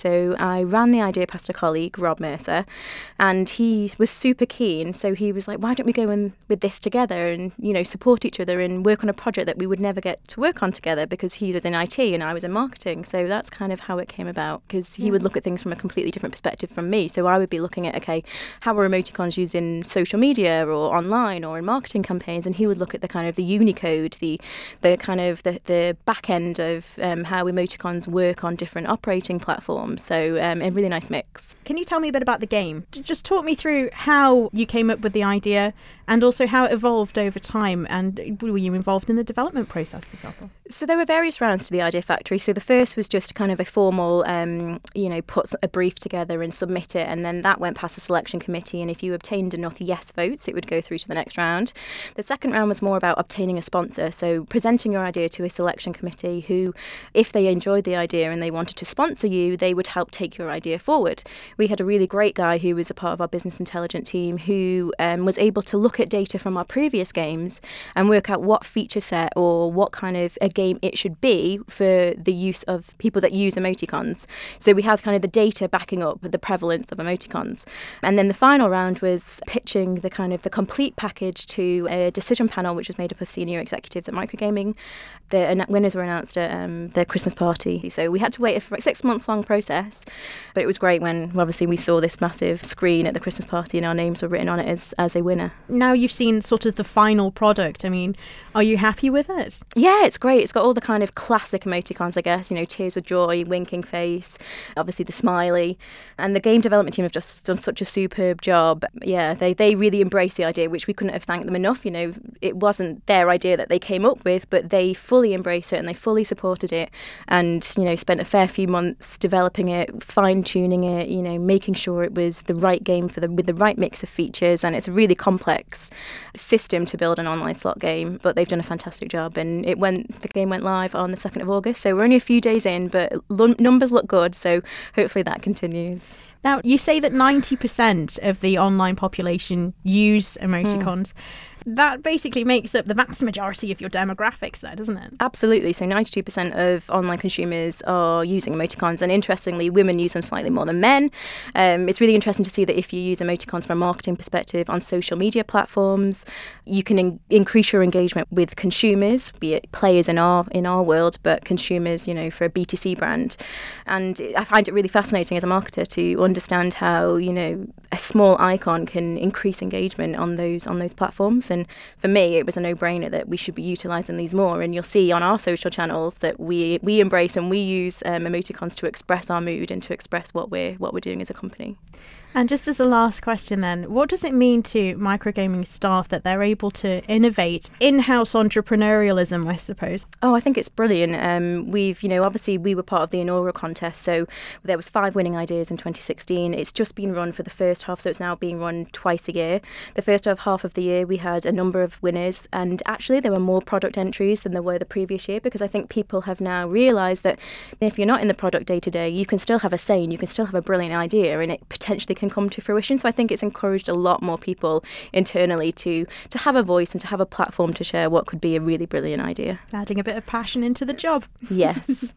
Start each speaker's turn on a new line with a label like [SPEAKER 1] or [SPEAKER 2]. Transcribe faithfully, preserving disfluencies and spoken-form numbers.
[SPEAKER 1] So I ran the idea past a colleague, Rob Mercer, and he was super keen. So he was like, why don't we go in with this together and, you know, support each other and work on a project that we would never get to work on together, because he was in I T and I was in marketing. So that's kind of how it came about, because he
[SPEAKER 2] Yeah.
[SPEAKER 1] would look at things from a completely different perspective from me. So I would be looking at, okay, how are emoticons used in social media or online or in marketing campaigns? And he would look at the kind of the Unicode, the the kind of the, the back end of um, how emoticons work on different operating platforms. So um, a really nice mix.
[SPEAKER 2] Can you tell me a bit about the game? J- Just talk me through how you came up with the idea and also how it evolved over time. And were you involved in the development process, for example?
[SPEAKER 1] So there were various rounds to the Idea Factory. So the first was just kind of a formal, um, you know, put a brief together and submit it. And then that went past the selection committee. And if you obtained enough yes votes, it would go through to the next round. The second round was more about obtaining a sponsor. So presenting your idea to a selection committee who, if they enjoyed the idea and they wanted to sponsor you, they would help take your idea forward. We had a really great guy who was a part of our business intelligence team who um, was able to look at data from our previous games and work out what feature set or what kind of a game it should be for the use of people that use emoticons. So we had kind of the data backing up the prevalence of emoticons. And then the final round was pitching the kind of the complete package to a decision panel, which was made up of senior executives at Microgaming. The an- winners were announced at um, the Christmas party. So we had to wait a six months long process, but it was great when obviously we saw this massive screen at the Christmas party and our names were written on it as, as a winner.
[SPEAKER 2] Now you've seen sort of the final product. I mean, are you happy with it?
[SPEAKER 1] Yeah, it's great. It's got all the kind of classic emoticons, I guess, you know, tears with joy, winking face, obviously the smiley. And the game development team have just done such a superb job. Yeah, they, they really embrace the idea, which we couldn't have thanked them enough. You know, it wasn't their idea that they came up with, but they fully embraced it and they fully supported it and, you know, spent a fair few months developing it, fine-tuning it, you know, making sure it was the right game for them with the right mix of features. And it's a really complex system to build an online slot game, but they've done a fantastic job. And it went, the game went live on the second of August, so we're only a few days in, but l- numbers look good, so hopefully that continues.
[SPEAKER 2] Now, you say that ninety percent of the online population use emoticons. Mm. That basically makes up the vast majority of your demographics there, doesn't it?
[SPEAKER 1] Absolutely. So ninety-two percent of online consumers are using emoticons. And interestingly, women use them slightly more than men. Um, it's really interesting to see that if you use emoticons from a marketing perspective on social media platforms, you can in- increase your engagement with consumers, be it players in our in our world, but consumers, you know, for a B two C brand. And I find it really fascinating as a marketer to understand how, you know, a small icon can increase engagement on those on those platforms. And for me, it was a no-brainer that we should be utilising these more. And you'll see on our social channels that we we embrace and we use um, emoticons to express our mood and to express what we're what we're doing as a company.
[SPEAKER 2] And just as a last question then, what does it mean to Microgaming staff that they're able to innovate in-house entrepreneurialism, I suppose?
[SPEAKER 1] Oh, I think it's brilliant. Um, we've, you know, obviously we were part of the inaugural contest, so there was five winning ideas in twenty sixteen. It's just been run for the first half, so it's now being run twice a year. The first half of the year we had a number of winners, and actually there were more product entries than there were the previous year, because I think people have now realised that if you're not in the product day to day, you can still have a say and you can still have a brilliant idea and it potentially can come to fruition. So I think it's encouraged a lot more people internally to to have a voice and to have a platform to share what could be a really brilliant idea.
[SPEAKER 2] Adding a bit of passion into the job.
[SPEAKER 1] Yes.